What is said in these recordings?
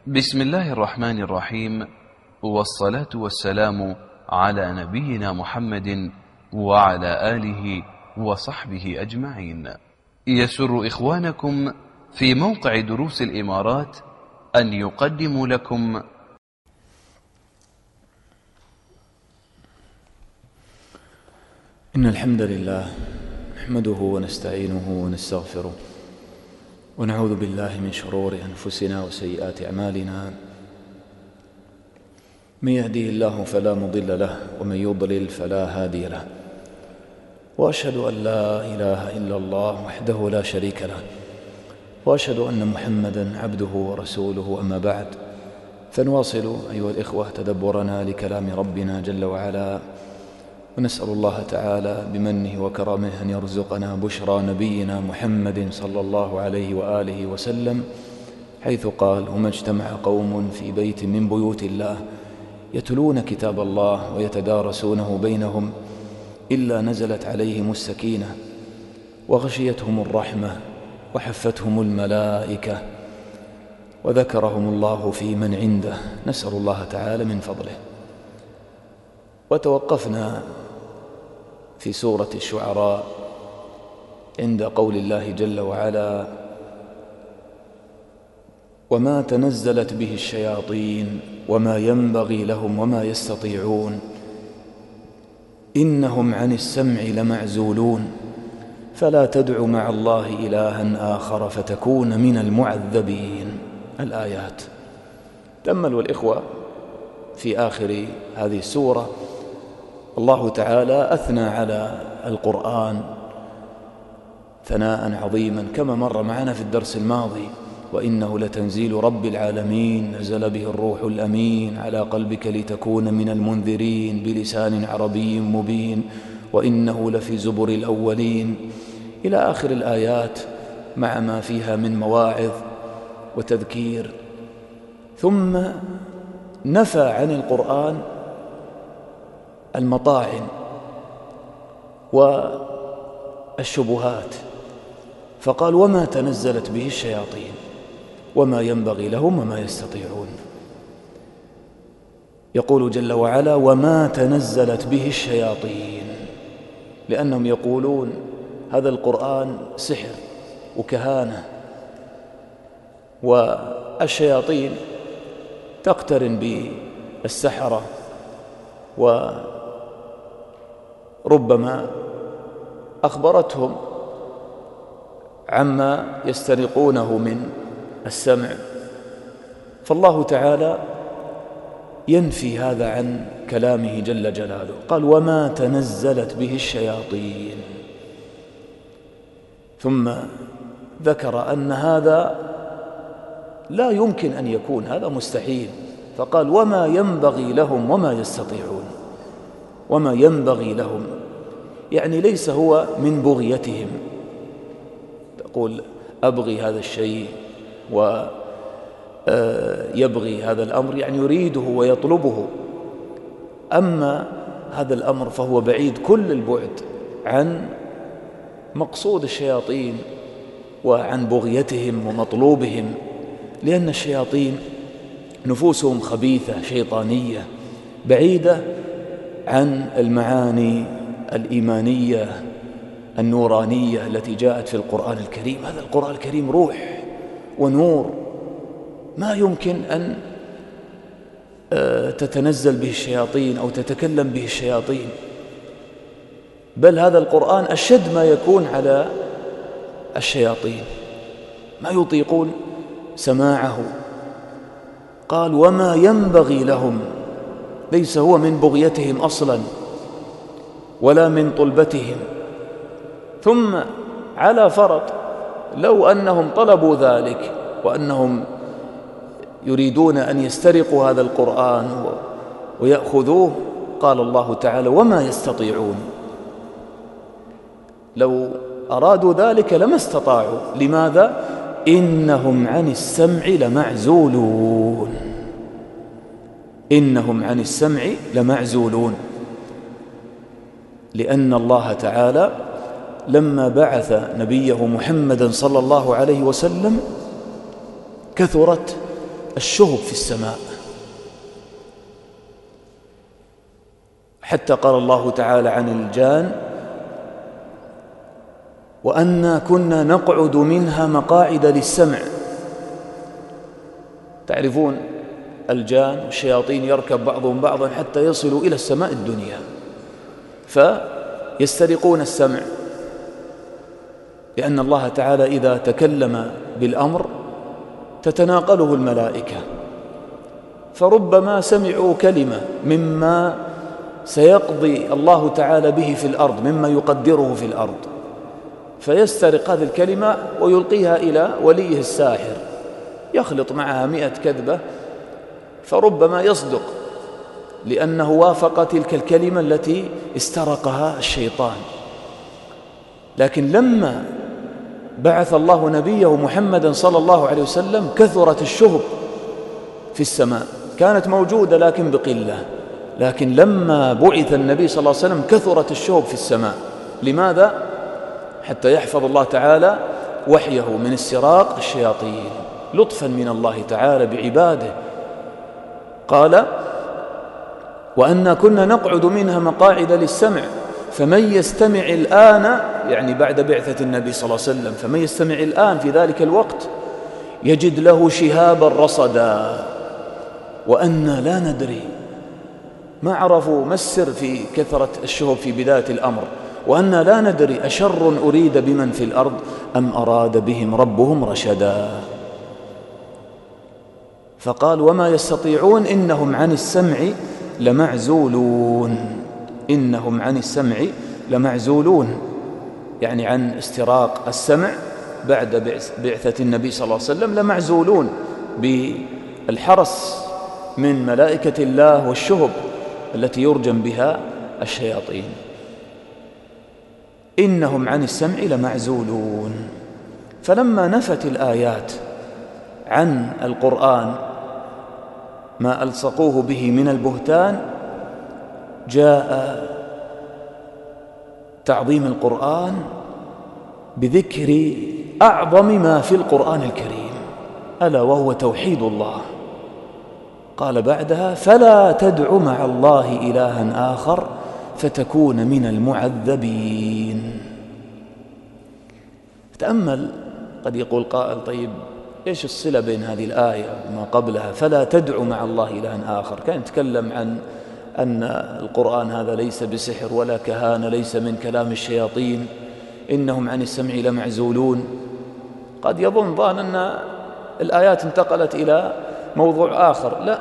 بسم الله الرحمن الرحيم، والصلاة والسلام على نبينا محمد وعلى آله وصحبه أجمعين. يسر إخوانكم في موقع دروس الإمارات أن يقدموا لكم إن الحمد لله نحمده ونستعينه ونستغفره ونعوذ بالله من شرور أنفسنا وسيئات أعمالنا. من يهديه الله فلا مضل له ومن يضلل فلا هادي له، وأشهد أن لا إله إلا الله وحده لا شريك له، وأشهد أن محمدا عبده ورسوله. أما بعد، فنواصل أيها الإخوة تدبرنا لكلام ربنا جل وعلا، ونسأل الله تعالى بمنه وكرمه أن يرزقنا بشرى نبينا محمد صلى الله عليه وآله وسلم، حيث قال: وما اجتمع قوم في بيت من بيوت الله يتلون كتاب الله ويتدارسونه بينهم إلا نزلت عليهم السكينة وغشيتهم الرحمة وحفتهم الملائكة وذكرهم الله في من عنده. نسأل الله تعالى من فضله. وتوقفنا في سورة الشعراء عند قول الله جل وعلا: وما تنزلت به الشياطين وما ينبغي لهم وما يستطيعون إنهم عن السمع لمعزولون فلا تدع مع الله إلها آخر فتكون من المعذبين. الآيات. تأملوا الإخوة في آخر هذه السورة، الله تعالى أثنى على القرآن ثناء عظيما كما مر معنا في الدرس الماضي: وإنه لتنزيل رب العالمين نزل به الروح الأمين على قلبك لتكون من المنذرين بلسان عربي مبين وإنه لفي زبر الأولين، إلى آخر الآيات مع ما فيها من مواعظ وتذكير. ثم نفى عن القرآن المطاعن والشبهات، فقال: وما تنزلت به الشياطين وما ينبغي لهم وما يستطيعون. يقول جل وعلا: وما تنزلت به الشياطين، لأنهم يقولون هذا القرآن سحر وكهانة، والشياطين تقترن بالسحرة وربما أخبرتهم عما يسترقونه من السمع، فالله تعالى ينفي هذا عن كلامه جل جلاله. قال: وما تنزلت به الشياطين، ثم ذكر أن هذا لا يمكن أن يكون، هذا مستحيل، فقال: وما ينبغي لهم وما يستطيعون. وما ينبغي لهم يعني ليس هو من بغيتهم، تقول أبغي هذا الشيء ويبغي هذا الأمر، يعني يريده ويطلبه. أما هذا الأمر فهو بعيد كل البعد عن مقصود الشياطين وعن بغيتهم ومطلوبهم، لأن الشياطين نفوسهم خبيثة شيطانية بعيدة عن المعاني الإيمانية النورانية التي جاءت في القرآن الكريم. هذا القرآن الكريم روح ونور، ما يمكن أن تتنزل به الشياطين أو تتكلم به الشياطين، بل هذا القرآن أشد ما يكون على الشياطين، ما يطيقون سماعه. قال: وما ينبغي لهم، ليس هو من بغيتهم أصلا ولا من طلبتهم. ثم على فرض لو أنهم طلبوا ذلك وأنهم يريدون أن يسترقوا هذا القرآن ويأخذوه، قال الله تعالى: وما يستطيعون. لو أرادوا ذلك لما استطاعوا. لماذا؟ إنهم عن السمع لمعزولون. إنهم عن السمع لمعزولون، لأن الله تعالى لما بعث نبيه محمدا صلى الله عليه وسلم كثرت الشهب في السماء، حتى قال الله تعالى عن الجان: وأنا كنا نقعد منها مقاعد للسمع. تعرفون الجان والشياطين يركب بعضهم بعضا حتى يصلوا إلى السماء الدنيا، فيسترقون السمع، لأن الله تعالى إذا تكلم بالأمر تتناقله الملائكة، فربما سمعوا كلمة مما سيقضي الله تعالى به في الأرض، مما يقدره في الأرض، فيسترق هذه الكلمة ويلقيها إلى وليه الساحر، يخلط معها 100 كذبة، فربما يصدق لأنه وافق تلك الكلمة التي استرقها الشيطان. لكن لما بعث الله نبيه محمدا صلى الله عليه وسلم كثرت الشهب في السماء، كانت موجودة لكن بقلة، لكن لما بعث النبي صلى الله عليه وسلم كثرت الشهب في السماء. لماذا؟ حتى يحفظ الله تعالى وحيه من استراق الشياطين، لطفا من الله تعالى بعباده. قال: وأنا كنا نقعد منها مقاعد للسمع فمن يستمع الآن، يعني بعد بعثة النبي صلى الله عليه وسلم، فمن يستمع الآن في ذلك الوقت يجد له شهابا رصدا. وأنا لا ندري، ما عرفوا ما السر في كثرة الشهب في بداية الأمر. وأنا لا ندري أشر أريد بمن في الأرض أم أراد بهم ربهم رشدا. فقال: وما يستطيعون إنهم عن السمع لمعزولون. إنهم عن السمع لمعزولون، يعني عن استراق السمع بعد بعثة النبي صلى الله عليه وسلم لمعزولون بالحرس من ملائكة الله والشهب التي يرجم بها الشياطين. إنهم عن السمع لمعزولون. فلما نفت الآيات عن القرآن ما ألصقوه به من البهتان، جاء تعظيم القرآن بذكر أعظم ما في القرآن الكريم، ألا وهو توحيد الله. قال بعدها: فلا تدع مع الله إلها آخر فتكون من المعذبين. تأمل، قد يقول قائل: طيب إيش الصلة بين هذه الآية وما قبلها؟ فلا تدع مع الله إلها آخر، كان يتكلم عن أن القرآن هذا ليس بسحر ولا كهانة، ليس من كلام الشياطين، إنهم عن السمع لمعزولون. قد يظن أن الآيات انتقلت إلى موضوع آخر. لا،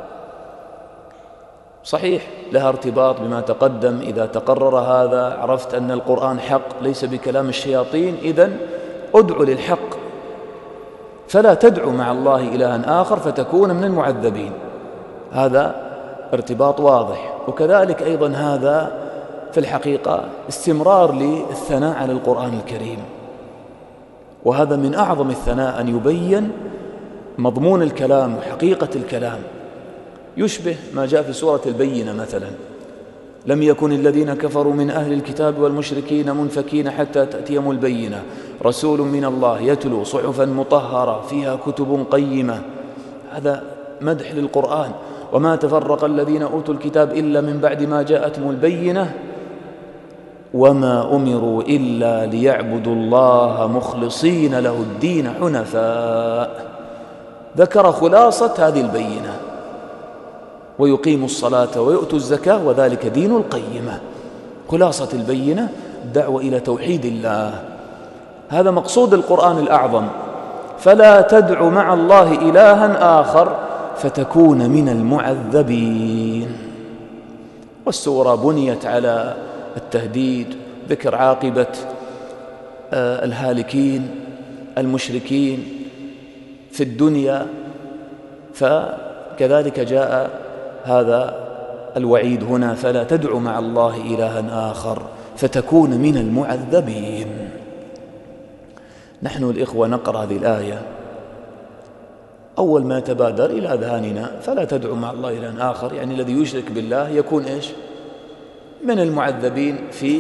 صحيح لها ارتباط بما تقدم. إذا تقرر هذا عرفت أن القرآن حق ليس بكلام الشياطين، إذن ادعو للحق. فلا تدعو مع الله إلها آخر فتكون من المعذبين، هذا ارتباط واضح. وكذلك أيضا هذا في الحقيقة استمرار للثناء على القرآن الكريم، وهذا من أعظم الثناء أن يبين مضمون الكلام وحقيقة الكلام. يشبه ما جاء في سورة البينة مثلا: لم يكن الذين كفروا من أهل الكتاب والمشركين منفكين حتى تأتيهم البينة رسول من الله يتلو صحفا مطهرة فيها كتب قيمة. هذا مدح للقرآن. وما تفرق الذين أوتوا الكتاب إلا من بعد ما جاءتهم البينة وما أمروا إلا ليعبدوا الله مخلصين له الدين حنفاء. ذكر خلاصة هذه البينة: ويقيموا الصلاة ويؤتوا الزكاة وذلك دين القيمة. خلاصة البينة الدعوة إلى توحيد الله، هذا مقصود القرآن الأعظم. فلا تدع مع الله إلها آخر فتكون من المعذبين. والسورة بنيت على التهديد، ذكر عاقبة الهالكين المشركين في الدنيا، فكذلك جاء هذا الوعيد هنا: فلا تدع مع الله إلها آخر فتكون من المعذبين. نحن الإخوة نقرأ هذه الآية، أول ما يتبادر إلى أذهاننا فلا تدع مع الله إلها آخر، يعني الذي يشرك بالله يكون إيش؟ من المعذبين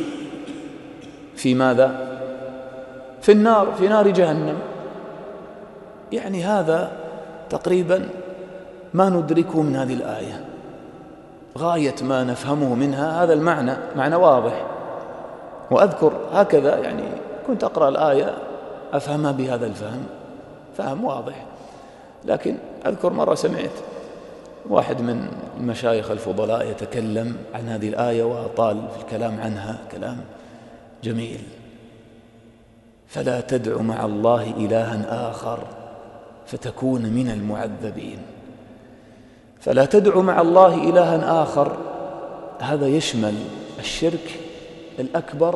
في ماذا؟ في النار، في نار جهنم. يعني هذا تقريبا ما ندركه من هذه الآية، غاية ما نفهمه منها هذا المعنى، معنى واضح. وأذكر هكذا يعني كنت أقرأ الآية أفهمها بهذا الفهم، فهم واضح. لكن أذكر مرة سمعت واحد من المشايخ الفضلاء يتكلم عن هذه الآية وأطال في الكلام عنها كلام جميل: فلا تدع مع الله إلها آخر فتكون من المعذبين. فلا تدع مع الله إلها آخر، هذا يشمل الشرك الأكبر،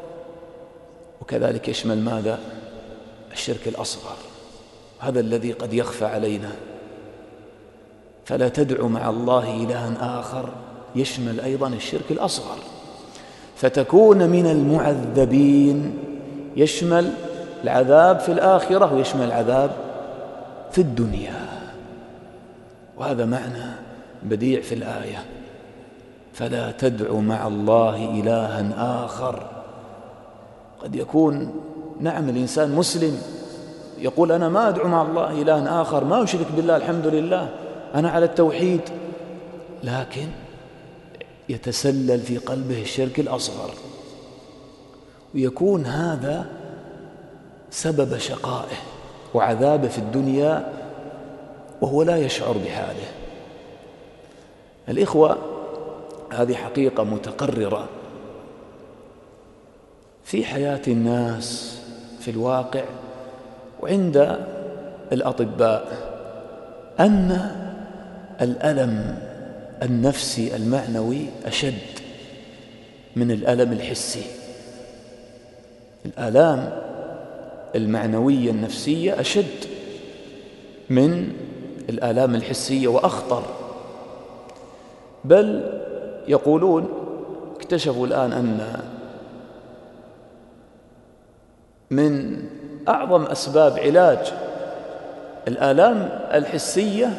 وكذلك يشمل ماذا؟ الشرك الأصغر، هذا الذي قد يخفى علينا. فلا تدع مع الله إلها آخر يشمل أيضا الشرك الأصغر، فتكون من المعذبين، يشمل العذاب في الآخرة ويشمل العذاب في الدنيا. وهذا معنى بديع في الآية: فلا تدع مع الله إلها آخر. قد يكون نعم الإنسان مسلم يقول أنا ما أدعو مع الله إلها آخر، ما أشرك بالله، الحمد لله أنا على التوحيد، لكن يتسلل في قلبه الشرك الأصغر، ويكون هذا سبب شقائه وعذابه في الدنيا وهو لا يشعر بحاله. الإخوة، هذه حقيقة متقررة في حياة الناس في الواقع وعند الأطباء، أن الألم النفسي المعنوي أشد من الألم الحسي. الآلام المعنوية النفسية أشد من الآلام الحسية وأخطر. بل يقولون اكتشفوا الآن أن من أعظم أسباب علاج الآلام الحسية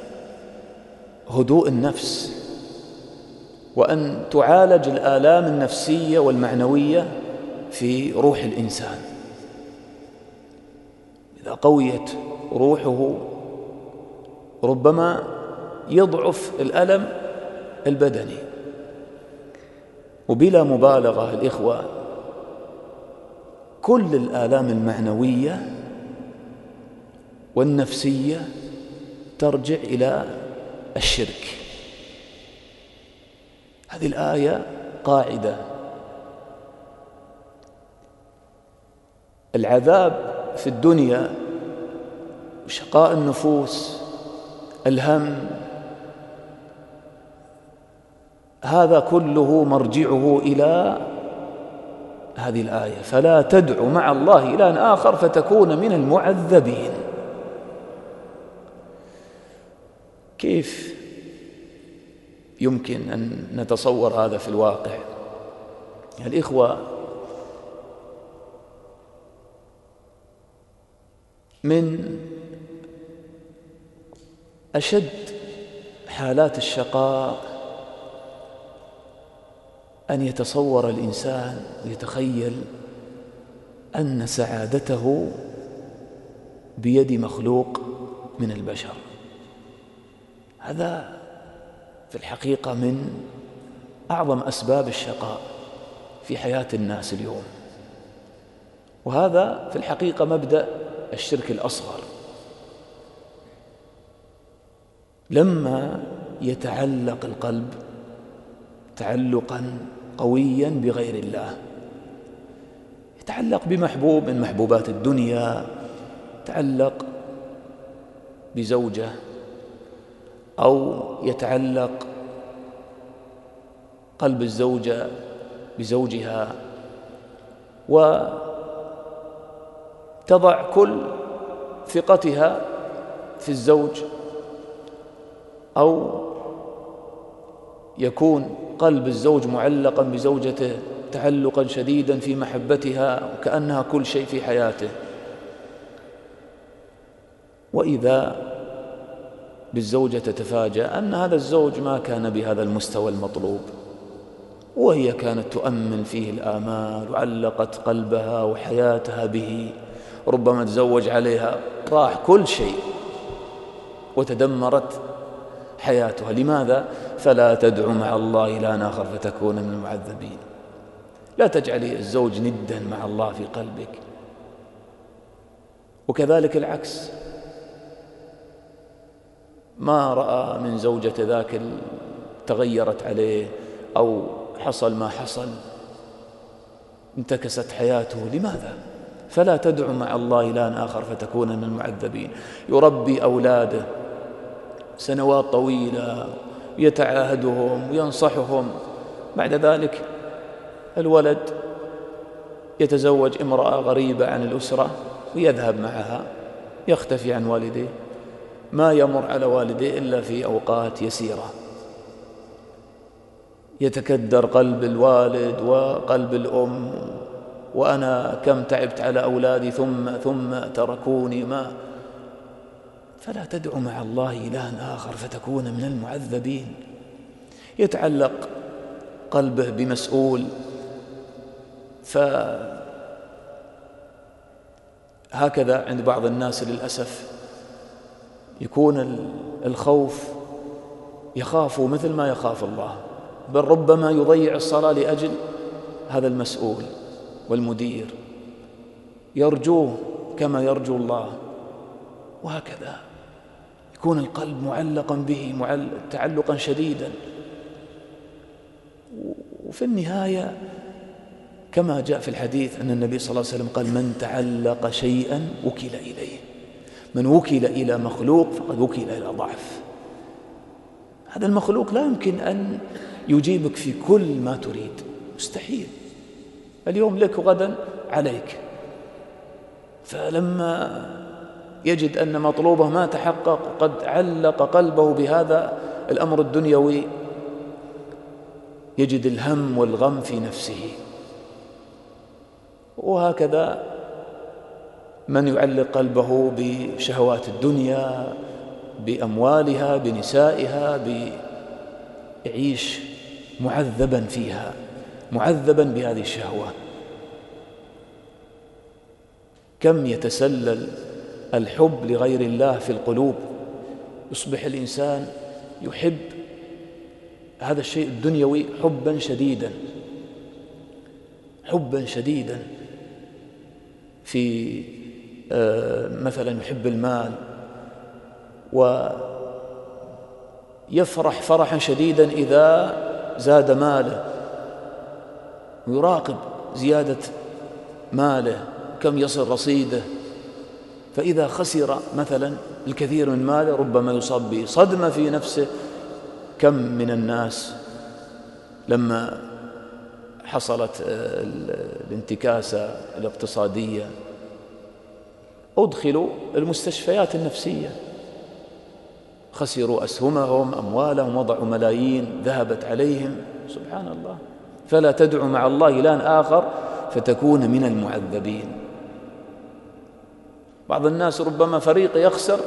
هدوء النفس، وأن تعالج الآلام النفسية والمعنوية في روح الإنسان. إذا قويت روحه ربما يضعف الألم البدني. وبلا مبالغة الإخوة، كل الآلام المعنوية والنفسية ترجع إلى الشرك. هذه الآية قاعدة: العذاب في الدنيا وشقاء النفوس، الهم، هذا كله مرجعه إلى هذه الآية: فلا تدع مع الله إلها آخر فتكون من المعذبين. كيف يمكن أن نتصور هذا في الواقع؟ الإخوة، من أشد حالات الشقاء أن يتصور الإنسان ويتخيل أن سعادته بيد مخلوق من البشر. هذا في الحقيقة من أعظم أسباب الشقاء في حياة الناس اليوم، وهذا في الحقيقة مبدأ الشرك الأصغر. لما يتعلق القلب تعلقا قويا بغير الله، يتعلق بمحبوب من محبوبات الدنيا، يتعلق بزوجة، أو يتعلق قلب الزوجة بزوجها، وتضع كل ثقتها في الزوج، أو يكون قلب الزوج معلقا بزوجته تعلقا شديدا في محبتها وكأنها كل شيء في حياته. وإذا بالزوجة تتفاجأ أن هذا الزوج ما كان بهذا المستوى المطلوب، وهي كانت تؤمن فيه الآمال وعلقت قلبها وحياتها به، ربما تزوج عليها راح كل شيء، وتدمرت حياتها. لماذا؟ فلا تدع مع الله إلها آخر فتكون من المعذبين. لا تجعلي الزوج ندا مع الله في قلبك، وكذلك العكس. ما رأى من زوجة ذاك تغيرت عليه أو حصل ما حصل، انتكست حياته. لماذا؟ فلا تدع مع الله إلها آخر فتكون من المعذبين. يربي أولاده سنوات طويلة، يتعاهدهم وينصحهم، بعد ذلك الولد يتزوج امرأة غريبة عن الأسرة ويذهب معها، يختفي عن والديه، ما يمر على والديه إلا في أوقات يسيرة. يتكدر قلب الوالد وقلب الأم، وأنا كم تعبت على أولادي ثم تركوني. ما فلا تدع مع الله إلها آخر فتكون من المعذبين. يتعلق قلبه بمسؤول، فهكذا عند بعض الناس للأسف يكون الخوف، يخافوا مثل ما يخاف الله، بل ربما يضيع الصلاة لأجل هذا المسؤول والمدير، يرجوه كما يرجو الله، وهكذا يكون القلب معلقا به تعلقا شديدا. وفي النهاية كما جاء في الحديث أن النبي صلى الله عليه وسلم قال: من تعلق شيئا وكل إليه. من وكل إلى مخلوق فقد وكل إلى ضعف. هذا المخلوق لا يمكن أن يجيبك في كل ما تريد، مستحيل. اليوم لك وغدا عليك. فلما يجد أن مطلوبه ما تحقق وقد علق قلبه بهذا الأمر الدنيوي، يجد الهم والغم في نفسه. وهكذا من يعلق قلبه بشهوات الدنيا، بأموالها، بنسائها، يعيش معذبا فيها، معذبا بهذه الشهوة. كم يتسلل الحب لغير الله في القلوب، يصبح الإنسان يحب هذا الشيء الدنيوي حبا شديدا، حبا شديدا. في مثلا يحب المال ويفرح فرحا شديدا إذا زاد ماله، ويراقب زيادة ماله كم يصل رصيده. فإذا خسر مثلا الكثير من ماله ربما يصاب بصدمة في نفسه. كم من الناس لما حصلت الانتكاسة الاقتصادية أدخلوا المستشفيات النفسية، خسروا أسهمهم، أموالهم، وضعوا ملايين ذهبت عليهم. سبحان الله. فلا تدع مع الله إلها آخر فتكون من المعذبين. بعض الناس ربما فريق يخسر،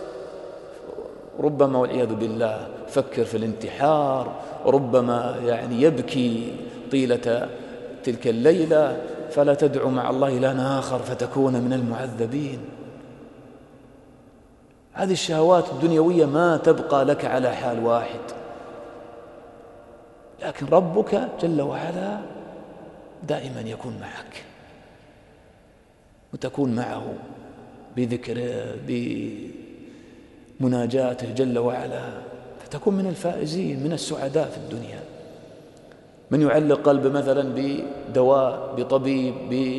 ربما والعياذ بالله يفكر في الانتحار، وربما يبكي طيلة تلك الليلة. فلا تدع مع الله إلها آخر فتكون من المعذبين. هذه الشهوات الدنيوية ما تبقى لك على حال واحد، لكن ربك جل وعلا دائما يكون معك، وتكون معه بذكره بمناجاته جل وعلا، فتكون من الفائزين من السعداء في الدنيا. من يعلق قلبه مثلا بدواء، بطبيب،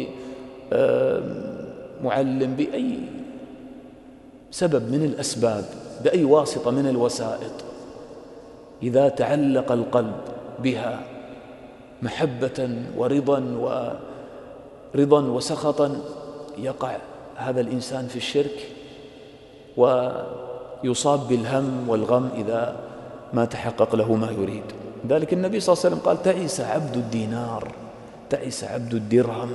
بمعلم، بأي سبب من الأسباب، بأي واسطة من الوسائط، إذا تعلق القلب بها محبة ورضا وسخطا، يقع هذا الإنسان في الشرك ويصاب بالهم والغم إذا ما تحقق له ما يريد. ذلك النبي صلى الله عليه وسلم قال: تعس عبد الدينار، تعس عبد الدرهم،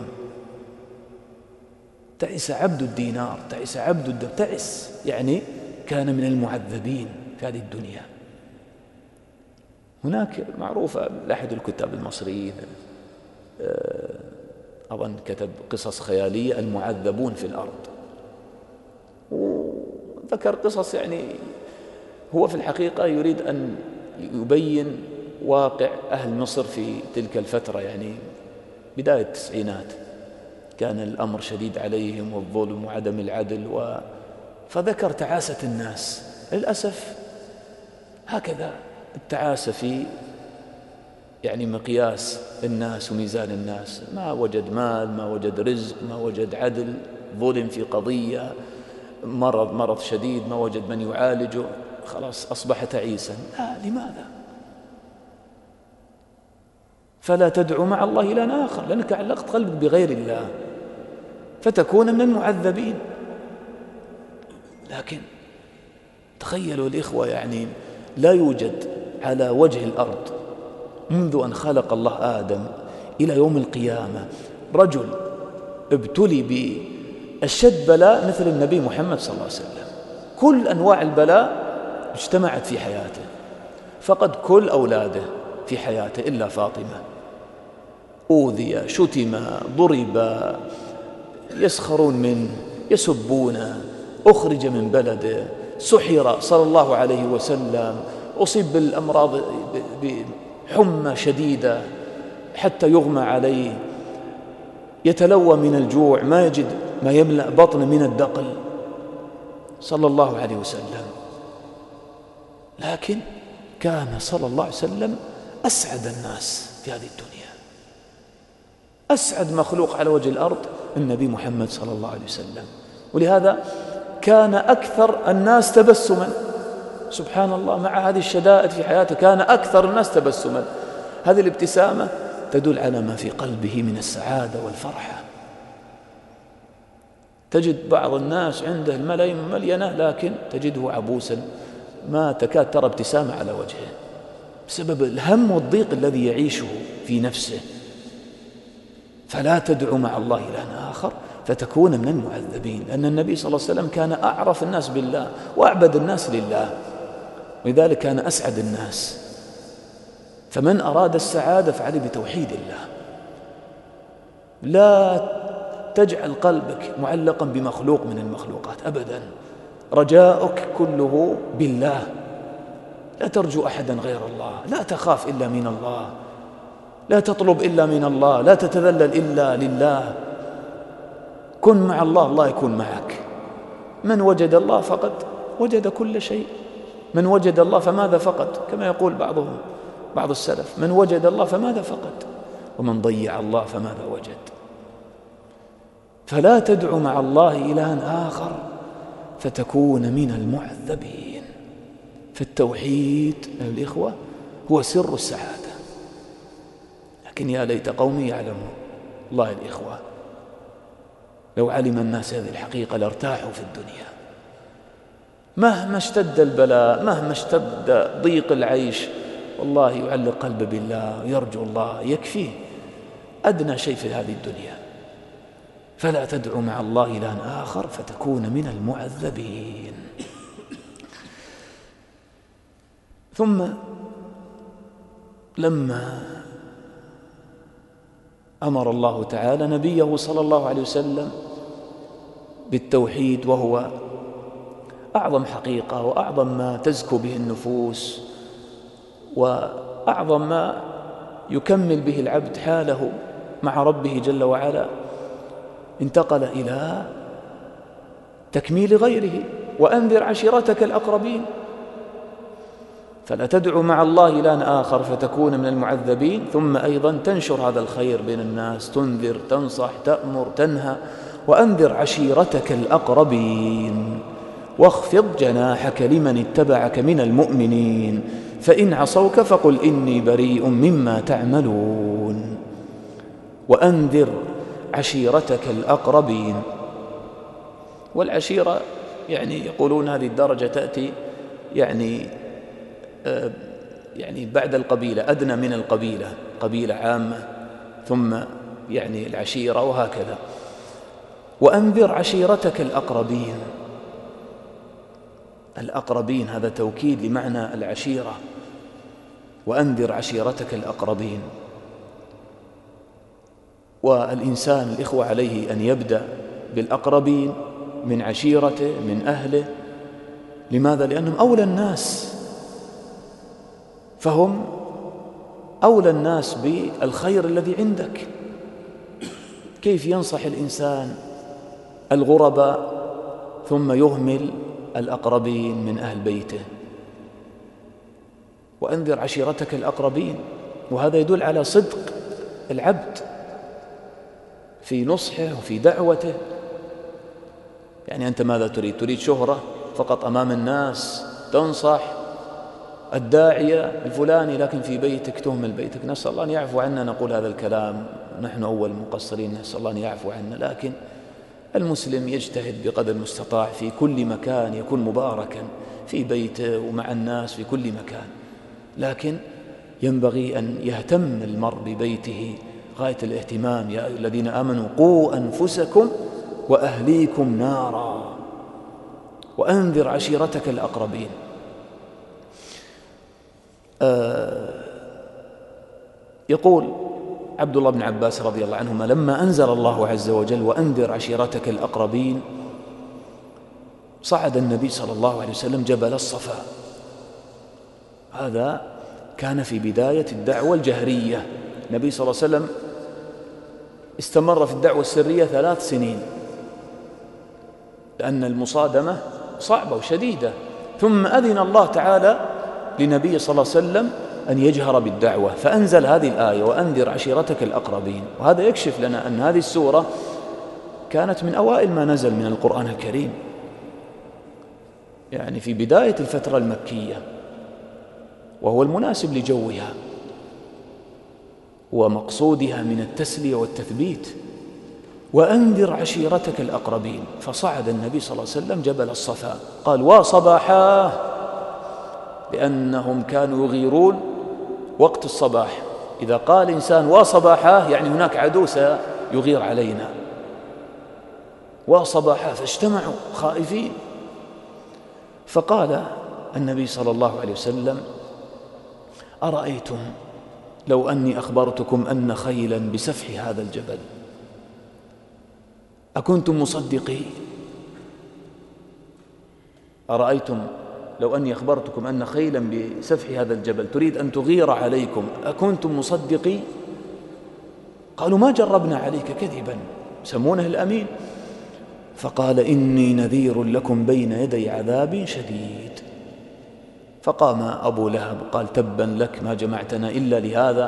تعس عبد الدينار، تعس عبد الدرهم. تعس كان من المعذبين في هذه الدنيا. هناك معروفة لأحد الكتاب المصريين، أظن كتب قصص خيالية، المعذبون في الأرض، وذكر قصص هو في الحقيقة يريد أن يبين واقع أهل مصر في تلك الفترة، يعني بداية التسعينات، كان الأمر شديد عليهم والظلم وعدم العدل فذكر تعاسة الناس. للأسف هكذا التعاسة في يعني مقياس الناس وميزان الناس، ما وجد مال، ما وجد رزق، ما وجد عدل، ظلم في قضية، مرض شديد ما وجد من يعالجه، خلاص أصبح تعيسا. لا، لماذا؟ فلا تدعو مع الله إلها آخر، لأنك علقت قلبك بغير الله فتكون من المعذبين. لكن تخيلوا الإخوة، يعني لا يوجد على وجه الأرض منذ أن خلق الله آدم إلى يوم القيامة رجل ابتلي بأشد بلاء مثل النبي محمد صلى الله عليه وسلم. كل أنواع البلاء اجتمعت في حياته، فقد كل أولاده في حياته إلا فاطمة أوذي، شتم، ضرب، يسخرون منه، يسبونه، أخرج من بلده، سحر صلى الله عليه وسلم، أصيب بالأمراض بحمى شديدة حتى يغمى عليه، يتلوى من الجوع، ما يجد ما يملأ بطنه من الدقل صلى الله عليه وسلم. لكن كان صلى الله عليه وسلم أسعد الناس في هذه الدنيا، أسعد مخلوق على وجه الأرض النبي محمد صلى الله عليه وسلم. ولهذا كان أكثر الناس تبسما، سبحان الله، مع هذه الشدائد في حياته كان أكثر الناس تبسما. هذه الابتسامة تدل على ما في قلبه من السعادة والفرحة. تجد بعض الناس عنده الملايين مليانة لكن تجده عبوسا، ما تكاد ترى ابتسامة على وجهه بسبب الهم والضيق الذي يعيشه في نفسه. فلا تدعو مع الله إلها آخر فتكون من المعذبين، لأن النبي صلى الله عليه وسلم كان أعرف الناس بالله وأعبد الناس لله، ولذلك كان أسعد الناس. فمن أراد السعادة فعليه بتوحيد الله، لا تجعل قلبك معلقا بمخلوق من المخلوقات أبدا، رجاؤك كله بالله، لا ترجو أحدا غير الله، لا تخاف إلا من الله، لا تطلب إلا من الله، لا تتذلل إلا لله. كن مع الله، الله يكون معك. من وجد الله فقد وجد كل شيء، من وجد الله فماذا فقد، كما يقول بعض السلف، من وجد الله فماذا فقد، ومن ضيع الله فماذا وجد. فلا تدع مع الله إلها آخر فتكون من المعذبين. فالتوحيد الإخوة هو سر السعادة. لكن يا ليت قومي يعلمون، الله الإخوة لو علم الناس هذه الحقيقة لارتاحوا في الدنيا. مهما اشتد البلاء، مهما اشتد ضيق العيش، والله يعلق قلبه بالله ويرجو الله، يكفيه أدنى شيء في هذه الدنيا. فلا تدعو مع الله إلها آخر فتكون من المعذبين. ثم لما أمر الله تعالى نبيه صلى الله عليه وسلم بالتوحيد، وهو أعظم حقيقة وأعظم ما تزكو به النفوس وأعظم ما يكمل به العبد حاله مع ربه جل وعلا، انتقل إلى تكميل غيره. وأنذر عشيرتك الأقربين. فلا تدعو مع الله إلها آخر فتكون من المعذبين، ثم أيضا تنشر هذا الخير بين الناس، تنذر، تنصح، تأمر، تنهى. وأنذر عشيرتك الأقربين واخفض جناحك لمن اتبعك من المؤمنين فإن عصوك فقل إني بريء مما تعملون. وأنذر عشيرتك الأقربين. والعشيرة يعني يقولون هذه الدرجة تأتي يعني بعد القبيلة، أدنى من القبيلة، قبيلة عامة ثم يعني العشيرة وهكذا. وأنذر عشيرتك الأقربين. الأقربين هذا توكيد لمعنى العشيرة. وأنذر عشيرتك الأقربين. والإنسان الإخوة عليه أن يبدأ بالأقربين من عشيرته من أهله، لماذا؟ لأنهم أولى الناس، فهم أولى الناس بالخير الذي عندك. كيف ينصح الإنسان الغرباء ثم يهمل الأقربين من أهل بيته؟ وأنذر عشيرتك الأقربين. وهذا يدل على صدق العبد في نصحه وفي دعوته. يعني أنت ماذا تريد؟ تريد شهرة فقط أمام الناس، تنصح الداعية الفلاني، لكن في بيتك تهمل بيتك. نسأل الله أن يعفو عنا نقول هذا الكلام، نحن أول المقصرين، نسأل الله أن يعفو عنا. لكن المسلم يجتهد بقدر المستطاع في كل مكان يكون مباركا، في بيته ومع الناس في كل مكان، لكن ينبغي أن يهتم المرء ببيته غاية الاهتمام. يا أيها الذين آمنوا قوا أنفسكم وأهليكم نارا وأنذر عشيرتك الأقربين. يقول عبد الله بن عباس رضي الله عنهما: لما أنزل الله عز وجل وأنذر عشيرتك الأقربين صعد النبي صلى الله عليه وسلم جبل الصفا. هذا كان في بداية الدعوة الجهرية. النبي صلى الله عليه وسلم استمر في الدعوة السرية 3 سنين، لأن المصادمة صعبة وشديدة. ثم أذن الله تعالى لنبي صلى الله عليه وسلم أن يجهر بالدعوة، فأنزل هذه الآية: وأنذر عشيرتك الأقربين. وهذا يكشف لنا أن هذه السورة كانت من أوائل ما نزل من القرآن الكريم، يعني في بداية الفترة المكية، وهو المناسب لجوها ومقصودها من التسلية والتثبيت. وأنذر عشيرتك الأقربين. فصعد النبي صلى الله عليه وسلم جبل الصفا، قال: وصباحاه، لأنهم كانوا يغيرون وقت الصباح. إذا قال إنسان وصباحاه يعني هناك عدو سيغير علينا. وصباحاه، فاجتمعوا خائفين. فقال النبي صلى الله عليه وسلم: أرأيتم لو أني أخبرتكم أن خيلا بسفح هذا الجبل أكنتم مصدقي؟ أرأيتم لو أني أخبرتكم أن خيلا بسفح هذا الجبل تريد أن تغير عليكم أكنتم مصدقي؟ قالوا: ما جربنا عليك كذبا، يسمونه الأمين. فقال: إني نذير لكم بين يدي عذاب شديد. فقام أبو لهب قال: تبا لك، ما جمعتنا إلا لهذا.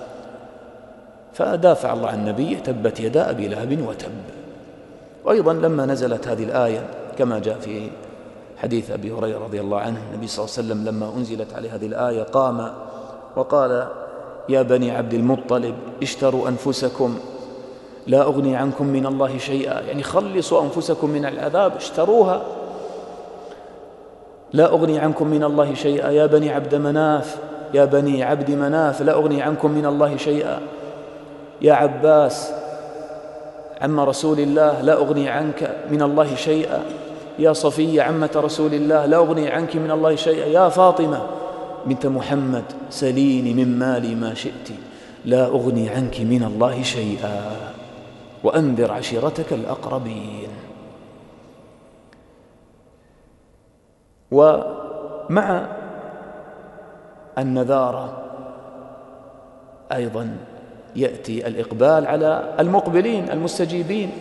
فدافع الله عن نبيه: تبت يدا أبي لهب وتب. وأيضا لما نزلت هذه الآية كما جاء في حديث أبي هريرة رضي الله عنه، النبي صلى الله عليه وسلم لما أنزلت عليه هذه الآية قام وقال: يا بني عبد المطلب اشتروا أنفسكم لا أغني عنكم من الله شيئا، يعني خلصوا أنفسكم من العذاب، اشتروها، لا أغني عنكم من الله شيئا. يا بني عبد مناف، يا بني عبد مناف، لا أغني عنكم من الله شيئا. يا عباس عم رسول الله، لا أغني عنك من الله شيئا. يا صفية عمة رسول الله، لا أغني عنك من الله شيئا. يا فاطمة بنت محمد، سليني من مالي ما شئت، لا أغني عنك من الله شيئا. وأنذر عشيرتك الأقربين. ومع النذارة أيضا يأتي الإقبال على المقبلين المستجيبين.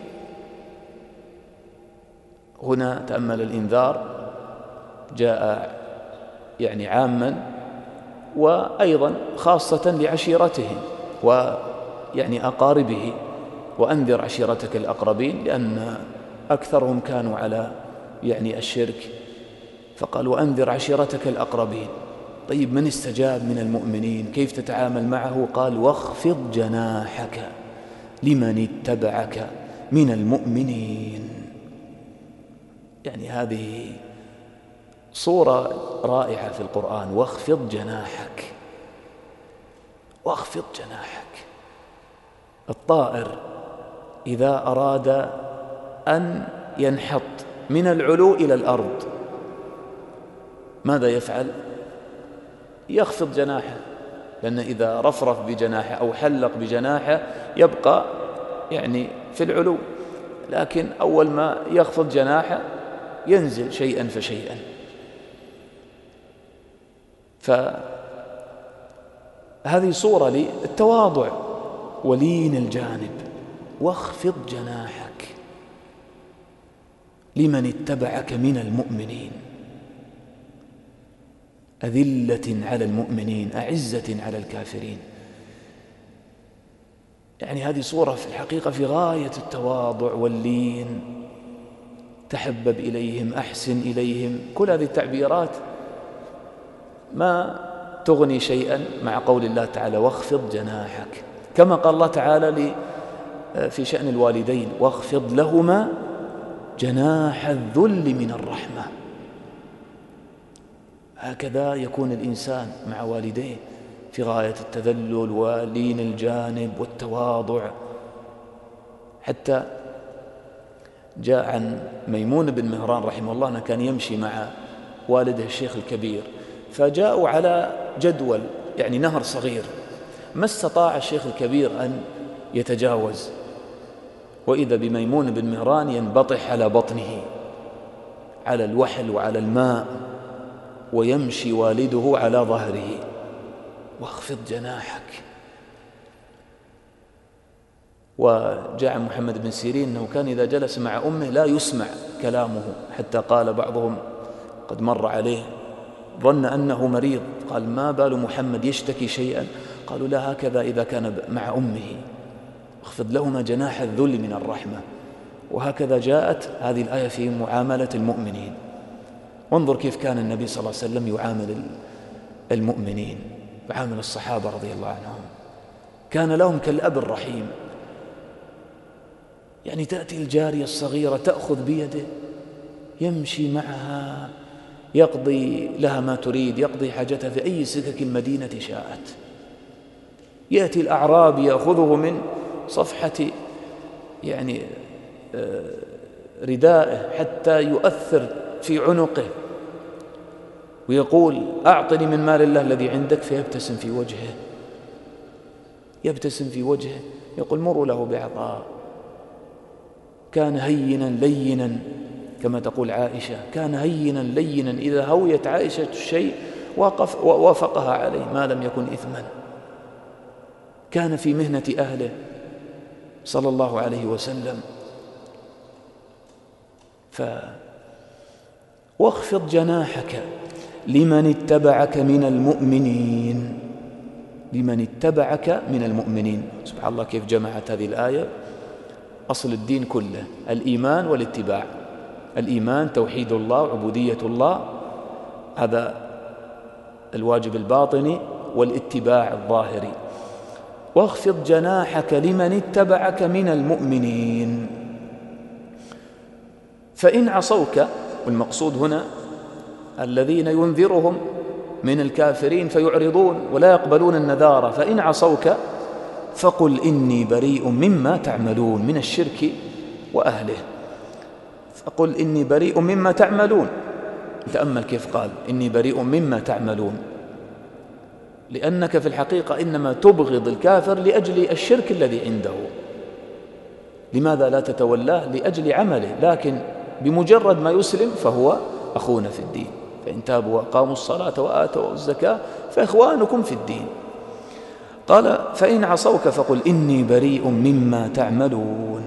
هنا تأمل الإنذار جاء يعني عاما وأيضا خاصة لعشيرتهم ويعني أقاربه. وأنذر عشيرتك الأقربين، لأن أكثرهم كانوا على يعني الشرك، فقال: وأنذر عشيرتك الأقربين. طيب من استجاب من المؤمنين؟ كيف تتعامل معه؟ قال: واخفض جناحك لمن اتبعك من المؤمنين. يعني هذه صورة رائعة في القرآن: واخفض جناحك، واخفض جناحك. الطائر إذا أراد أن ينحط من العلو إلى الأرض ماذا يفعل؟ يخفض جناحه، لأن إذا رفرف بجناحه أو حلق بجناحه يبقى يعني في العلو، لكن أول ما يخفض جناحه ينزل شيئا فشيئا. فهذه صورة للتواضع ولين الجانب. واخفض جناحك لمن اتبعك من المؤمنين أذلة على المؤمنين أعزة على الكافرين. يعني هذه صورة في الحقيقة في غاية التواضع واللين. تحبب إليهم، أحسن إليهم، كل هذه التعبيرات ما تغني شيئا مع قول الله تعالى واخفض جناحك، كما قال الله تعالى في شأن الوالدين واخفض لهما جناح الذل من الرحمة. هكذا يكون الإنسان مع والديه في غاية التذلل ولين الجانب والتواضع. حتى جاء عن ميمون بن مهران رحمه الله أنه كان يمشي مع والده الشيخ الكبير، فجاءوا على جدول يعني نهر صغير، ما استطاع الشيخ الكبير أن يتجاوز، وإذا بميمون بن مهران ينبطح على بطنه على الوحل وعلى الماء، ويمشي والده على ظهره. واخفض جناحك. وجاء عن محمد بن سيرين أنه كان إذا جلس مع أمه لا يسمع كلامه، حتى قال بعضهم قد مر عليه ظن أنه مريض، قال ما بال محمد يشتكي شيئا؟ قالوا لا، هكذا إذا كان مع أمه. اخفض لهما جناح الذل من الرحمة. وهكذا جاءت هذه الآية في معاملة المؤمنين. وانظر كيف كان النبي صلى الله عليه وسلم يعامل المؤمنين، يعامل الصحابة رضي الله عنهم، كان لهم كالأب الرحيم. يعني تأتي الجارية الصغيرة تأخذ بيده يمشي معها، يقضي لها ما تريد، يقضي حاجتها في أي سكك المدينة شاءت. يأتي الأعرابي يأخذه من صفحة يعني ردائه حتى يؤثر في عنقه ويقول أعطني من مال الله الذي عندك، فيبتسم في وجهه، يبتسم في وجهه، يقول مروا له بعطاء. كان هينا لينا كما تقول عائشة، كان هينا لينا إذا هويت عائشة الشيء ووافقها عليه ما لم يكن إثما. كان في مهنة أهله صلى الله عليه وسلم. واخفض جناحك لمن اتبعك من المؤمنين. لمن اتبعك من المؤمنين. سبحان الله كيف جمعت هذه الآية أصل الدين كله، الإيمان والاتباع. الإيمان توحيد الله وعبودية الله، هذا الواجب الباطني، والاتباع الظاهري. واخفض جناحك لمن اتبعك من المؤمنين. فإن عصوك، والمقصود هنا الذين ينذرهم من الكافرين فيعرضون ولا يقبلون النذارة، فإن عصوك فقل إني بريء مما تعملون من الشرك وأهله. فقل إني بريء مما تعملون. تأمل كيف قال إني بريء مما تعملون، لأنك في الحقيقة إنما تبغض الكافر لأجل الشرك الذي عنده. لماذا لا تتولاه؟ لأجل عمله، لكن بمجرد ما يسلم فهو أخونا في الدين. فإن تابوا وأقاموا الصلاة وآتوا الزكاة فإخوانكم في الدين. قال فإن عصوك فقل إني بريء مما تعملون.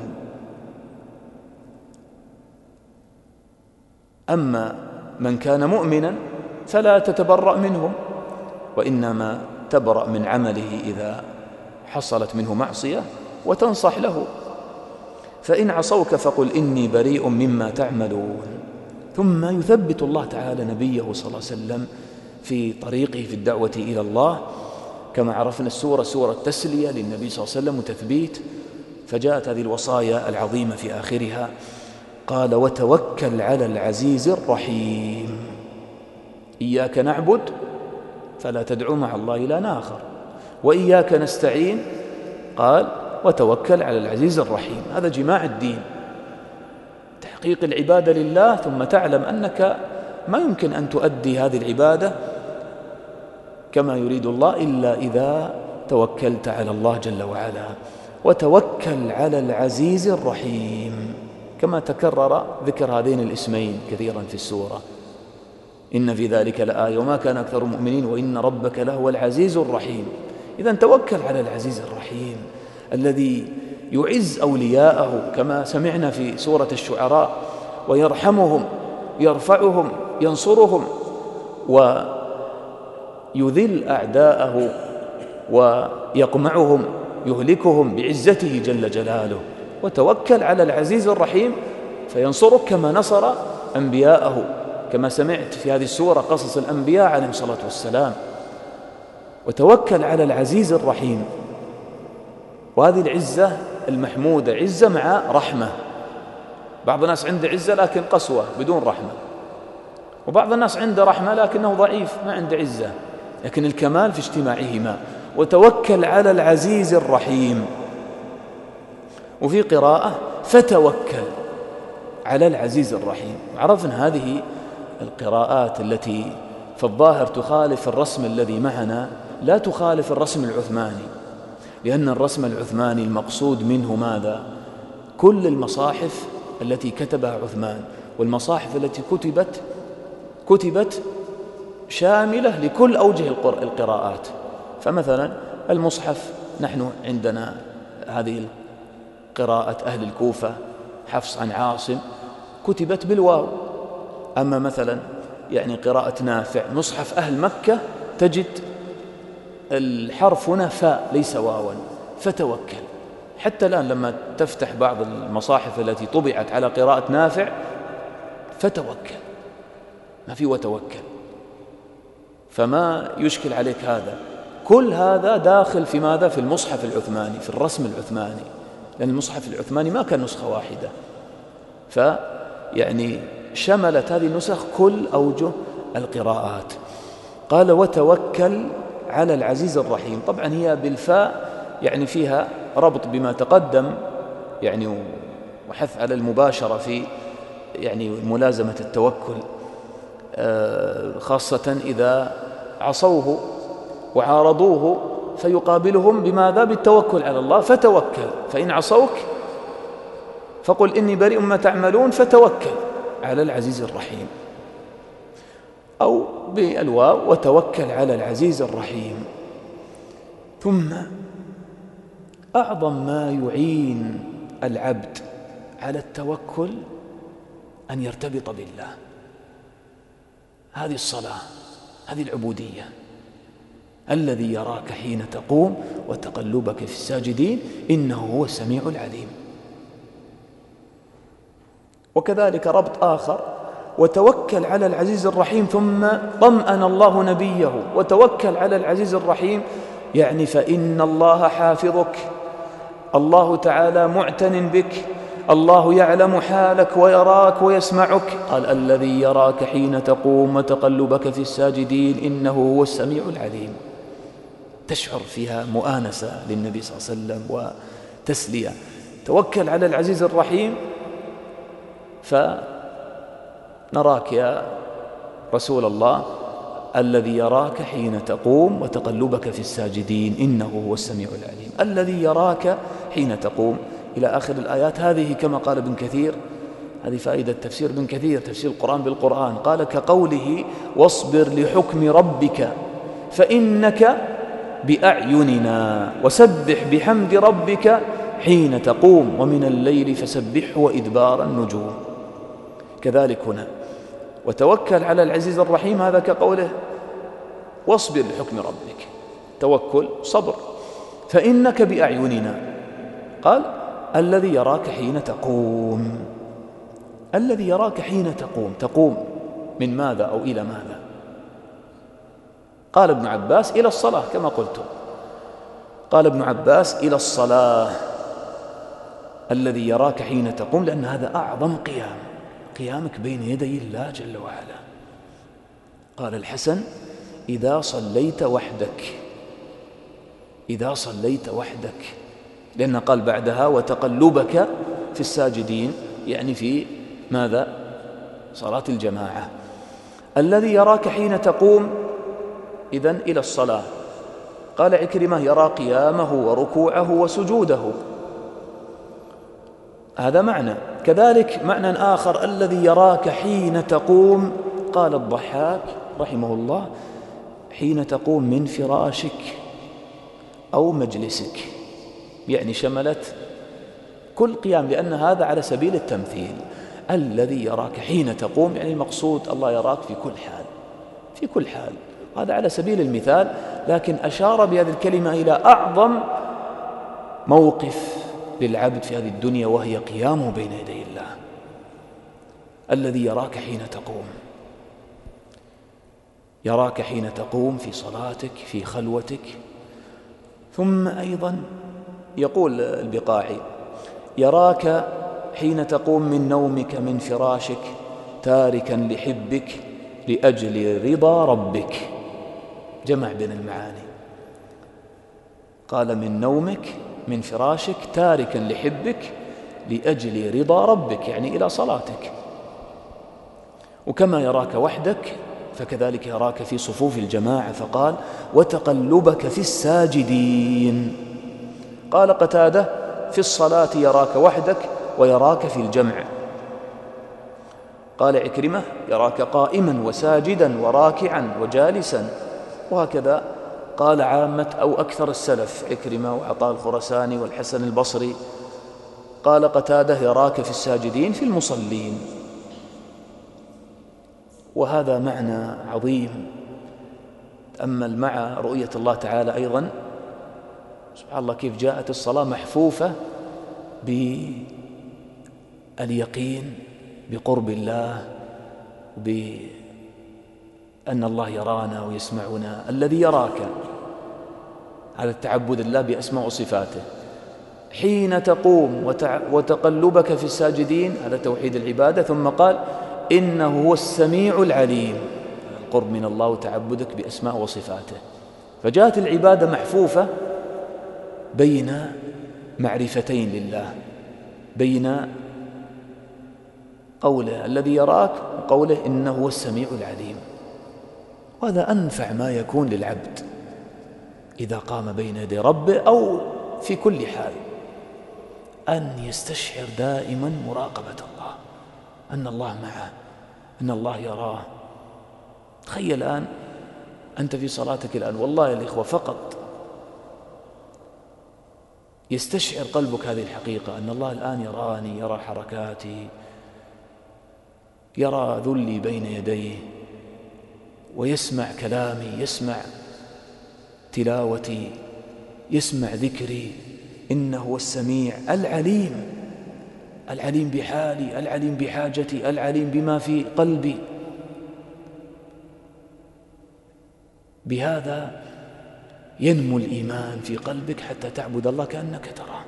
أما من كان مؤمنا فلا تتبرأ منهم، وإنما تبرأ من عمله إذا حصلت منه معصية وتنصح له. فإن عصوك فقل إني بريء مما تعملون. ثم يثبت الله تعالى نبيه صلى الله عليه وسلم في طريقه في الدعوة إلى الله. كما عرفنا السورة سورة تسلية للنبي صلى الله عليه وسلم وتثبيت، فجاءت هذه الوصايا العظيمة في آخرها. قال وتوكل على العزيز الرحيم. إياك نعبد فلا تدعو مع الله إلها آخر، وإياك نستعين قال وتوكل على العزيز الرحيم. هذا جماع الدين، تحقيق العبادة لله، ثم تعلم أنك ما يمكن أن تؤدي هذه العبادة كما يريد الله إلا إذا توكلت على الله جل وعلا. وتوكل على العزيز الرحيم، كما تكرر ذكر هذين الاسمين كثيرا في السورة. إن في ذلك لآية وما كان أكثر المؤمنين وإن ربك لهو العزيز الرحيم. إذا توكل على العزيز الرحيم الذي يعز أولياءه كما سمعنا في سورة الشعراء: ويرحمهم، يرفعهم، ينصرهم، ويذل أعداءه ويقمعهم، يهلكهم بعزته جل جلاله. وتوكل على العزيز الرحيم فينصرك كما نصر أنبياءه، كما سمعت في هذه السورة قصص الأنبياء عليهم الصلاة والسلام. وتوكل على العزيز الرحيم. وهذه العزة المحمودة عزة مع رحمة. بعض الناس عنده عزة لكن قسوة بدون رحمة، وبعض الناس عنده رحمة لكنه ضعيف ما عنده عزة، لكن الكمال في اجتماعهما. وتوكل على العزيز الرحيم. وفي قراءة فتوكل على العزيز الرحيم. عرفنا هذه القراءات التي في الظاهر تخالف الرسم الذي معنا، لا تخالف الرسم العثماني، لأن الرسم العثماني المقصود منه ماذا؟ كل المصاحف التي كتبها عثمان، والمصاحف التي كتبت شاملة لكل أوجه القراءات. فمثلا المصحف نحن عندنا هذه قراءة أهل الكوفة حفص عن عاصم كتبت بالواو. أما مثلا يعني قراءة نافع مصحف أهل مكة تجد الحرف هنا فاء ليس واوا. فتوكل. حتى الآن لما تفتح بعض المصاحف التي طبعت على قراءة نافع فتوكل، ما في وتوكل، فما يشكل عليك هذا. كل هذا داخل في ماذا؟ في المصحف العثماني، في الرسم العثماني، لأن المصحف العثماني ما كان نسخة واحدة، فيعني شملت هذه النسخ كل أوجه القراءات. قال وتوكل على العزيز الرحيم. طبعا هي بالفاء يعني فيها ربط بما تقدم يعني، وحث على المباشرة في يعني ملازمة التوكل، خاصة إذا عصوه وعارضوه فيقابلهم بماذا؟ بالتوكل على الله. فتوكل، فإن عصوك فقل إني بريء مما تعملون فتوكل على العزيز الرحيم. أو بالواو وتوكل على العزيز الرحيم. ثم أعظم ما يعين العبد على التوكل أن يرتبط بالله. هذه الصلاة، هذه العبودية. الذي يراك حين تقوم وتقلبك في الساجدين إنه هو السميع العليم. وكذلك ربط آخر وتوكل على العزيز الرحيم، ثم طمأن الله نبيه وتوكل على العزيز الرحيم، يعني فإن الله حافظك، الله تعالى معتن بك، الله يعلم حالك ويراك ويسمعك. قال الذي يراك حين تقوم وتقلبك في الساجدين إنه هو السميع العليم. تشعر فيها مؤانسة للنبي صلى الله عليه وسلم وتسلية. توكل على العزيز الرحيم، فنراك يا رسول الله الذي يراك حين تقوم وتقلبك في الساجدين إنه هو السميع العليم. الذي يراك حين تقوم إلى آخر الآيات. هذه كما قال ابن كثير، هذه فائدة تفسير ابن كثير، تفسير القرآن بالقرآن، قال كقوله واصبر لحكم ربك فإنك بأعيننا وسبح بحمد ربك حين تقوم ومن الليل فسبحه وإدبار النجوم. كذلك هنا وتوكل على العزيز الرحيم، هذا كقوله واصبر لحكم ربك، توكل صبر. فإنك بأعيننا، قال الذي يراك حين تقوم. الذي يراك حين تقوم، تقوم من ماذا أو إلى ماذا؟ قال ابن عباس إلى الصلاة كما قلت، قال ابن عباس إلى الصلاة. الذي يراك حين تقوم، لأن هذا أعظم قيام، قيامك بين يدي الله جل وعلا. قال الحسن إذا صليت وحدك، إذا صليت وحدك، لأن قال بعدها وتقلبك في الساجدين، يعني في ماذا؟ صلاة الجماعة. الذي يراك حين تقوم إذن إلى الصلاة. قال عكرمة يرى قيامه وركوعه وسجوده. هذا معنى. كذلك معنى آخر الذي يراك حين تقوم، قال الضحاك رحمه الله: حين تقوم من فراشك أو مجلسك، يعني شملت كل قيام، لأن هذا على سبيل التمثيل. الذي يراك حين تقوم يعني المقصود الله يراك في كل حال، في كل حال، هذا على سبيل المثال، لكن أشار بهذه الكلمة إلى أعظم موقف للعبد في هذه الدنيا، وهي قيامه بين يدي الله. الذي يراك حين تقوم، يراك حين تقوم في صلاتك في خلوتك. ثم أيضا يقول البقاعي: يراك حين تقوم من نومك من فراشك تاركا لحبك لأجل رضا ربك. جمع بين المعاني، قال: من نومك من فراشك تاركا لحبك لأجل رضا ربك، يعني إلى صلاتك. وكما يراك وحدك فكذلك يراك في صفوف الجماعة، فقال: وتقلبك في الساجدين. قال قتادة: في الصلاة يراك وحدك ويراك في الجمع. قال عكرمة: يراك قائما وساجدا وراكعا وجالسا. وهكذا قال عامة أو أكثر السلف، عكرمة وعطاء الخرساني والحسن البصري. قال قتادة: يراك في الساجدين في المصلين. وهذا معنى عظيم. تأمل مع رؤية الله تعالى أيضا، سبحان الله كيف جاءت الصلاة محفوفة باليقين بقرب الله، بأن الله يرانا ويسمعنا. الذي يراك، هذا التعبد الله بأسماء وصفاته. حين تقوم وتقلبك في الساجدين، هذا توحيد العبادة. ثم قال: إنه هو السميع العليم، القرب من الله وتعبدك بأسماء وصفاته. فجاءت العبادة محفوفة بين معرفتين لله، بين قوله الذي يراك وقوله إنه هو السميع العليم. وهذا أنفع ما يكون للعبد إذا قام بين يدي ربه أو في كل حال، أن يستشعر دائما مراقبة الله، أن الله معه، أن الله يراه. تخيل الآن أنت في صلاتك الآن، والله يا الإخوة فقط يستشعر قلبك هذه الحقيقة، أن الله الآن يراني، يرى حركاتي، يرى ذلي بين يديه، ويسمع كلامي، يسمع تلاوتي، يسمع ذكري. إنه هو السميع العليم، العليم بحالي، العليم بحاجتي، العليم بما في قلبي. بهذا ينمو الإيمان في قلبك حتى تعبد الله كأنك تراه.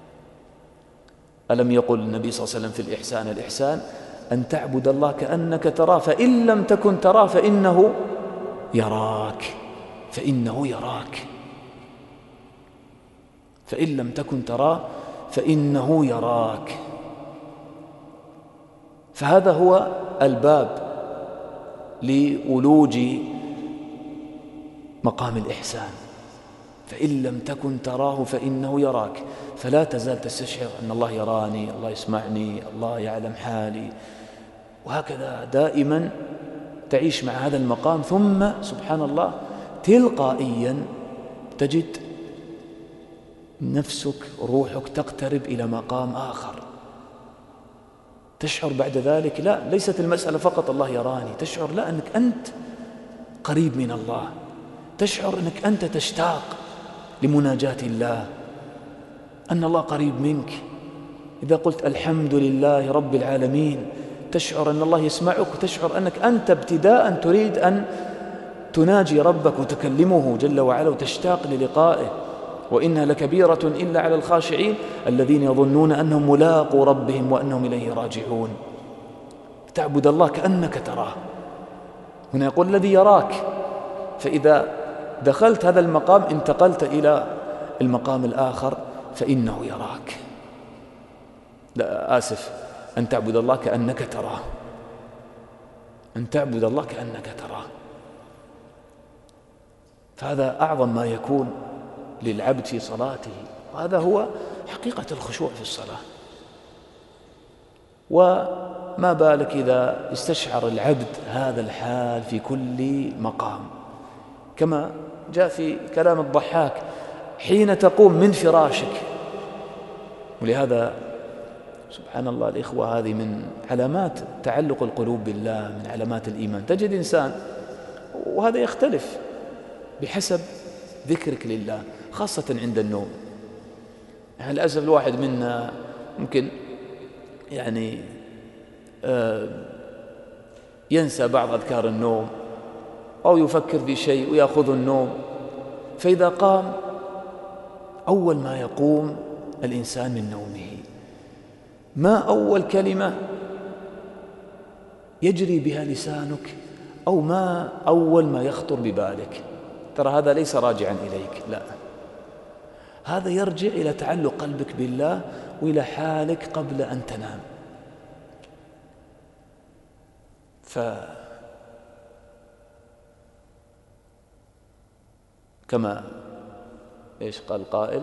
ألم يقل النبي صلى الله عليه وسلم في الإحسان: الإحسان أن تعبد الله كأنك تراه فإن لم تكن تراه فإنه يراك. فإنه يراك، فإن لم تكن تراه فإنه يراك. فهذا هو الباب لولوج مقام الإحسان. فإن لم تكن تراه فإنه يراك، فلا تزال تستشعر أن الله يراني، الله يسمعني، الله يعلم حالي، وهكذا دائما تعيش مع هذا المقام. ثم سبحان الله تلقائيا تجد نفسك روحك تقترب إلى مقام آخر، تشعر بعد ذلك لا، ليست المسألة فقط الله يراني، تشعر لا، أنك أنت قريب من الله، تشعر أنك أنت تشتاق لمناجاة الله، أن الله قريب منك. إذا قلت الحمد لله رب العالمين تشعر أن الله يسمعك، وتشعر أنك أنت ابتداء تريد أن تناجي ربك وتكلمه جل وعلا وتشتاق للقائه. وإنها لكبيرة إلا على الخاشعين الذين يظنون أنهم ملاقو ربهم وأنهم إليه راجعون. تعبد الله كأنك تراه. هنا يقول الذي يراك، فإذا دخلت هذا المقام انتقلت إلى المقام الآخر فإنه يراك. لا آسف، أن تعبد الله كأنك تراه، أن تعبد الله كأنك تراه. فهذا أعظم ما يكون للعبد في صلاته، وهذا هو حقيقة الخشوع في الصلاة. وما بالك إذا استشعر العبد هذا الحال في كل مقام، كما جاء في كلام الضحاك: حين تقوم من فراشك. ولهذا سبحان الله الإخوة، هذه من علامات تعلق القلوب بالله، من علامات الإيمان. تجد إنسان، وهذا يختلف بحسب ذكرك لله، خاصة عند النوم. يعني للأسف الواحد منا ممكن يعني ينسى بعض أذكار النوم، أو يفكر في شيء ويأخذ النوم، فإذا قام أول ما يقوم الإنسان من نومه، ما أول كلمة يجري بها لسانك، أو ما أول ما يخطر ببالك. ترى هذا ليس راجعا إليك، لا، هذا يرجع إلى تعلق قلبك بالله وإلى حالك قبل أن تنام. كما إيش قال قائل: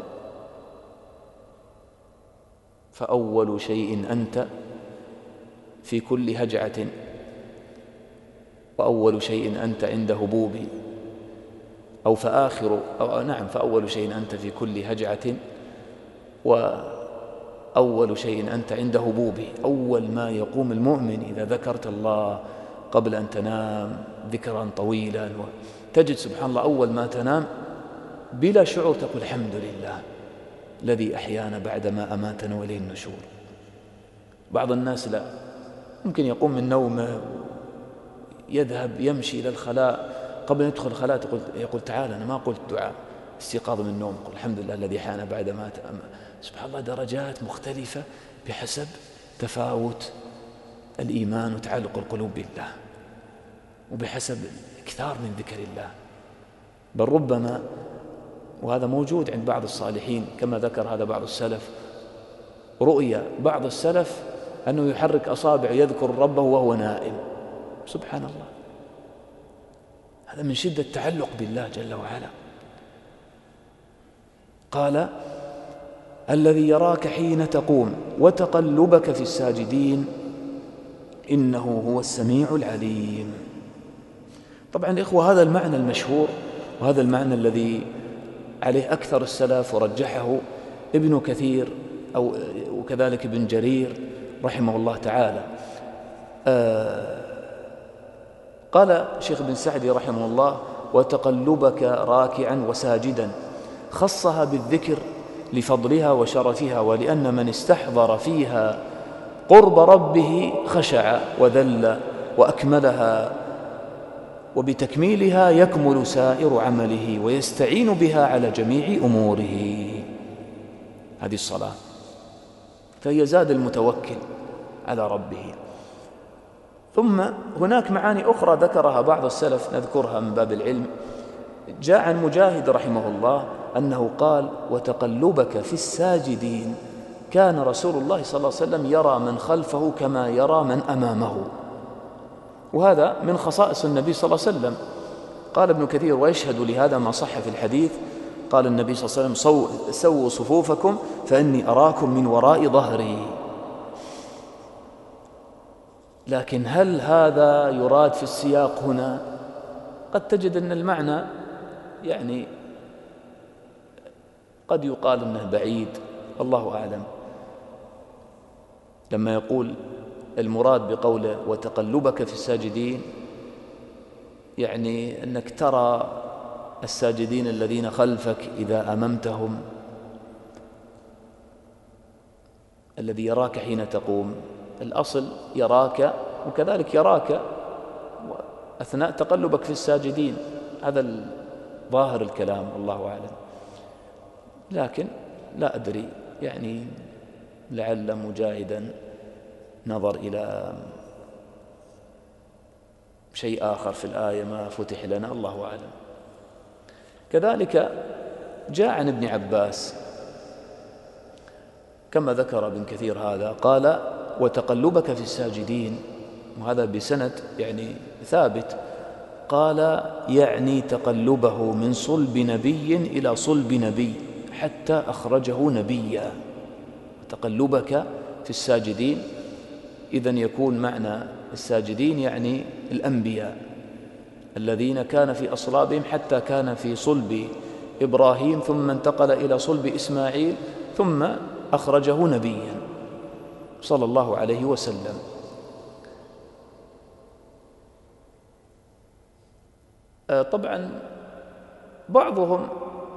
فأول شيء أنت في كل هجعة، وأول شيء أنت عند هبوبي، أو فأول شيء أنت في كل هجعة، وأول شيء أنت عند هبوبي. أول ما يقوم المؤمن إذا ذكرت الله قبل أن تنام ذكرا طويلا، تجد سبحان الله أول ما تنام بلا شعور تقول: الحمد لله الذي أحيانا بعدما أماتنا وإليه النشور. بعض الناس لا، ممكن يقوم من نومه يذهب يمشي إلى الخلاء، قبل أن يدخل الخلاء يقول: تعال، أنا ما قلت دعاء استيقاظ من النوم، يقول: الحمد لله الذي أحيانا بعدما أمات. سبحان الله، درجات مختلفة بحسب تفاوت الإيمان وتعلق القلوب بالله، وبحسب الإكثار من ذكر الله. بل ربما، وهذا موجود عند بعض الصالحين كما ذكر هذا بعض السلف، رؤيا بعض السلف أنه يحرك أصابعه يذكر ربه وهو نائم. سبحان الله، هذا من شدة التعلق بالله جل وعلا. قال: الذي يراك حين تقوم وتقلبك في الساجدين إنه هو السميع العليم. طبعا الإخوة، هذا المعنى المشهور، وهذا المعنى الذي عليه أكثر السلف ورجحه ابن كثير وكذلك ابن جرير رحمه الله تعالى. قال شيخ بن سعدي رحمه الله: وتقلبك راكعا وساجدا، خصها بالذكر لفضلها وشرفها، ولأن من استحضر فيها قرب ربه خشع وذل وأكملها، وبتكميلها يكمل سائر عمله ويستعين بها على جميع أموره. هذه الصلاة، فهي زاد المتوكل على ربه. ثم هناك معاني أخرى ذكرها بعض السلف نذكرها من باب العلم. جاء عن مجاهد رحمه الله أنه قال: وتقلبك في الساجدين، كان رسول الله صلى الله عليه وسلم يرى من خلفه كما يرى من أمامه. وهذا من خصائص النبي صلى الله عليه وسلم. قال ابن كثير: ويشهد لهذا ما صح في الحديث، قال النبي صلى الله عليه وسلم: سووا صفوفكم فإني أراكم من وراء ظهري. لكن هل هذا يراد في السياق هنا؟ قد تجد أن المعنى يعني قد يقال أنه بعيد، الله أعلم. لما يقول المراد بقوله وتقلبك في الساجدين، يعني أنك ترى الساجدين الذين خلفك إذا أممتهم، الذي يراك حين تقوم. الأصل يراك، وكذلك يراك أثناء تقلبك في الساجدين، هذا ظاهر الكلام والله أعلم. لكن لا أدري، يعني لعل مجاهدا نظر إلى شيء آخر في الآية ما فتح لنا، الله أعلم. كذلك جاء عن ابن عباس كما ذكر ابن كثير هذا، قال: وتقلبك في الساجدين، وهذا بسند يعني ثابت، قال: يعني تقلبه من صلب نبي إلى صلب نبي حتى أخرجه نبيا. تقلبك في الساجدين إذن يكون معنى الساجدين يعني الأنبياء الذين كان في أصلابهم، حتى كان في صلب إبراهيم ثم انتقل إلى صلب إسماعيل ثم أخرجه نبيا صلى الله عليه وسلم. طبعا بعضهم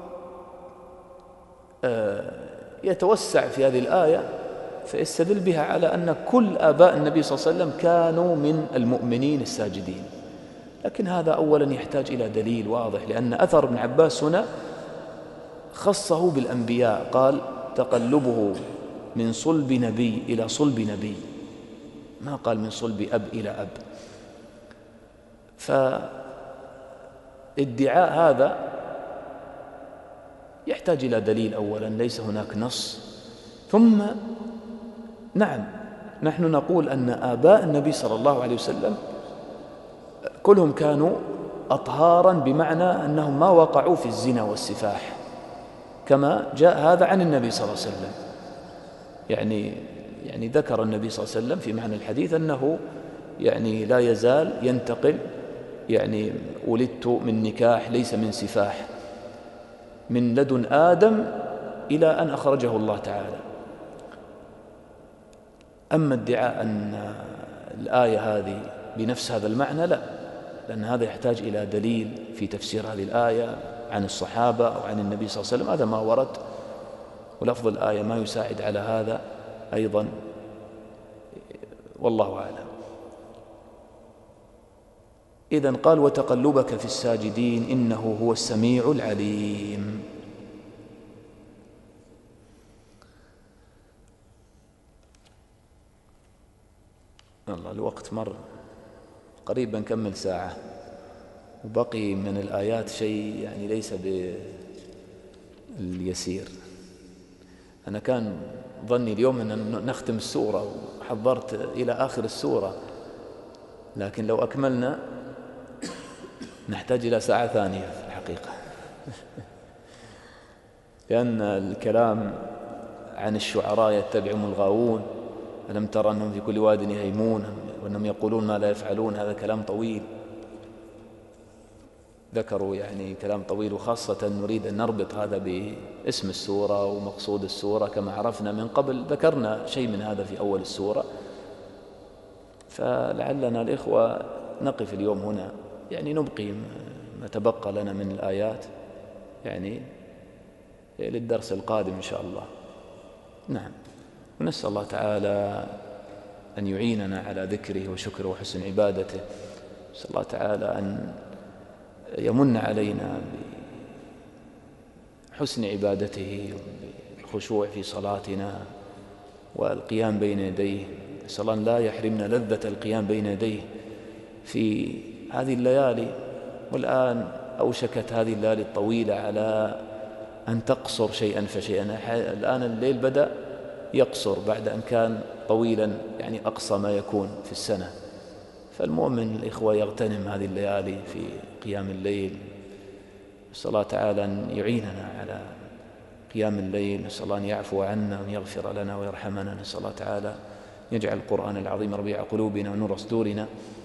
يتوسع في هذه الآية فيستدل بها على أن كل آباء النبي صلى الله عليه وسلم كانوا من المؤمنين الساجدين، لكن هذا أولا يحتاج إلى دليل واضح، لأن أثر ابن عباس هنا خصه بالأنبياء، قال تقلبه من صلب نبي إلى صلب نبي، ما قال من صلب أب إلى أب. فادعاء هذا يحتاج إلى دليل أولا، ليس هناك نص. ثم نعم، نحن نقول أن آباء النبي صلى الله عليه وسلم كلهم كانوا أطهارا، بمعنى أنهم ما وقعوا في الزنا والسفاح، كما جاء هذا عن النبي صلى الله عليه وسلم. يعني ذكر النبي صلى الله عليه وسلم في معنى الحديث أنه يعني لا يزال ينتقل، يعني ولدت من نكاح ليس من سفاح، من لدن آدم إلى أن أخرجه الله تعالى. أما ادعاء أن الآية هذه بنفس هذا المعنى لا، لأن هذا يحتاج إلى دليل في تفسير هذه الآية عن الصحابة أو عن النبي صلى الله عليه وسلم، هذا ما ورد، ولفظ الآية ما يساعد على هذا أيضا، والله أعلم. إذن قال وتقلبك في الساجدين إنه هو السميع العليم. الله الوقت مر، قريبا نكمل ساعة، وبقي من الآيات شيء يعني ليس باليسير. أنا كان ظني اليوم أن نختم السورة وحضرت إلى آخر السورة، لكن لو أكملنا نحتاج إلى ساعة ثانية في الحقيقة لأن الكلام عن الشعراء يتبعهم الغاوون، ألم ترى أنهم في كل واد يهيمون وأنهم يقولون ما لا يفعلون، هذا كلام طويل، ذكروا يعني كلام طويل، وخاصة نريد أن نربط هذا باسم السورة ومقصود السورة، كما عرفنا من قبل ذكرنا شيء من هذا في أول السورة، فلعلنا الإخوة نقف اليوم هنا، يعني نبقي ما تبقى لنا من الآيات يعني للدرس القادم إن شاء الله. نعم، ونسأل الله تعالى أن يعيننا على ذكره وشكره وحسن عبادته، نسأل الله تعالى أن يمن علينا بحسن عبادته والخشوع في صلاتنا والقيام بين يديه، نسأل الله أن لا يحرمنا لذة القيام بين يديه في هذه الليالي. والآن أوشكت هذه الليالي الطويلة على أن تقصر شيئا فشيئا، الآن الليل بدأ يقصر بعد أن كان طويلا، يعني أقصى ما يكون في السنة، فالمؤمن الإخوة يغتنم هذه الليالي في قيام الليل، نسأل الله تعالى أن يعيننا على قيام الليل، نسأل الله أن يعفو عنا وأن يغفر لنا ويرحمنا، نسأل الله تعالى يجعل القرآن العظيم ربيع قلوبنا ونور صدورنا